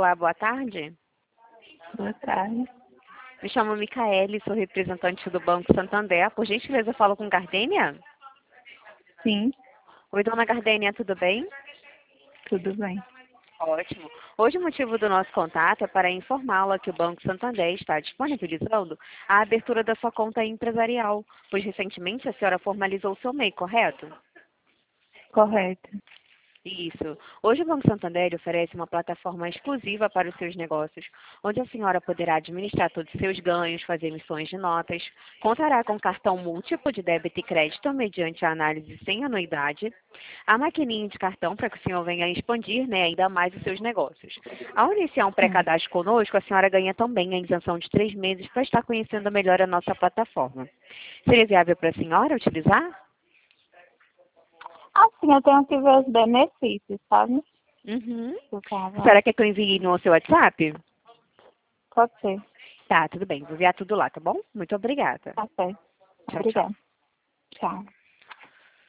Olá, boa tarde. Boa tarde. Me chamo Micaele, sou representante do Banco Santander. Por gentileza, eu falo com Gardênia? Sim, Oi, dona Gardênia, tudo bem? tudo bem. Ótimo. Hoje o motivo do nosso contato é para informá-la que o Banco Santander está disponibilizando a abertura da sua conta empresarial, pois recentemente a senhora formalizou seu MEI, correto? Correto. Isso. Hoje o Banco Santander oferece uma plataforma exclusiva para os seus negócios, onde a senhora poderá administrar todos os seus ganhos, fazer emissões de notas, contará com cartão múltiplo de débito e crédito mediante a análise sem anuidade, a maquininha de cartão para que o senhor venha expandir, ainda mais os seus negócios. Ao iniciar um pré-cadastro conosco, a senhora ganha também a isenção de 3 meses para estar conhecendo melhor a nossa plataforma. Seria viável para a senhora utilizar? Assim, eu tenho que ver os benefícios, sabe? Uhum. Do A carro. senhora quer que eu envie no seu WhatsApp? Pode ser. Tá, tudo bem. Vou enviar tudo lá, tá bom? Muito obrigada. Tá certo. Tchau, tchau. Obrigada. Tchau.